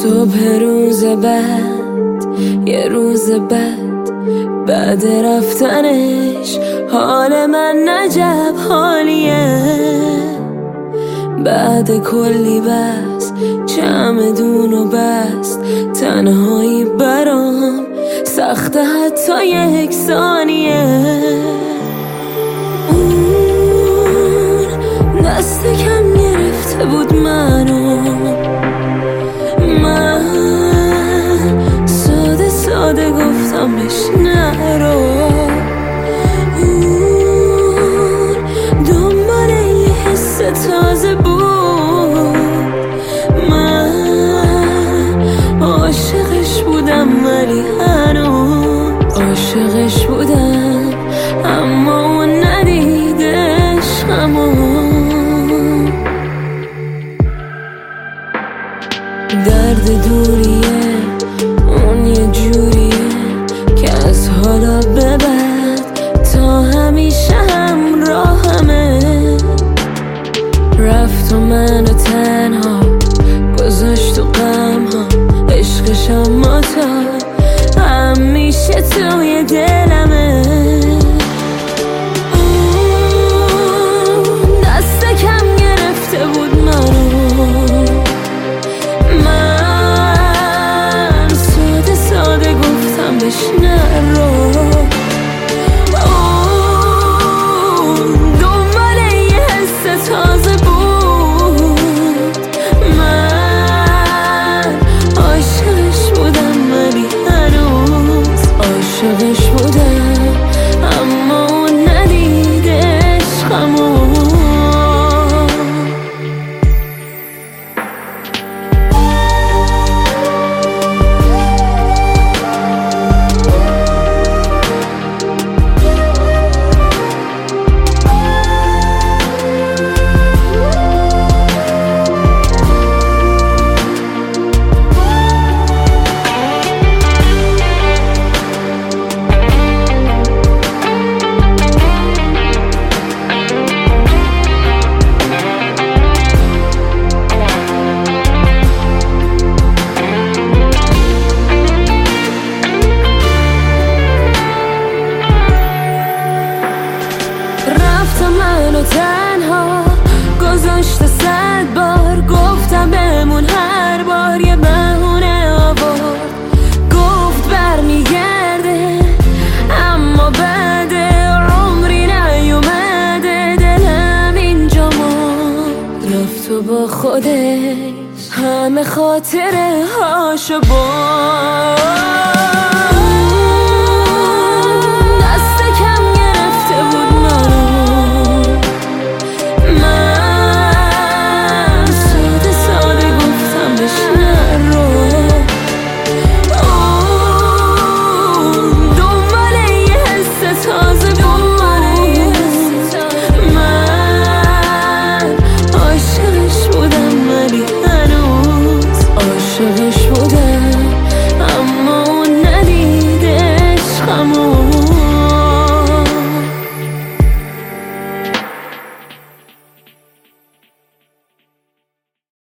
صبح روز بعد، یه روز بعد رفتنش حال من نجب حالیه. بعد کلی بس چمدون و بست، تنهایی برام سخته حتی یک ثانیه. اون دست کم گرفته بود منو، من ساده گفتم بهش نرو. اون دنبال یه حس تازه بود، من عاشقش بودم ولی هنوز عاشقش بودم، اما اون ندیدش همون. درد دوریه اون یه جوریه که از حالا به بعد تا همیشه همراهمه. رفت و منو تنها گذاشت و غمها، عشقش اما تا همیشه توی دلمه. دست کم گرفته بود منو، من ساده گفتم بهش نرو. دنبال یه حس تازه بود، من عاشقش بودم ولی هنوز عاشقش بودم، اما اون ندیدش همون. منو تنها گذاشت 100 بار، گفتم بمون هر بار یه بهونه آورد. گفت برمیگرده اما بعد عمری نیومده، دلم اینجا مرد. رفت و با خودش همه خاطره هاشو برد.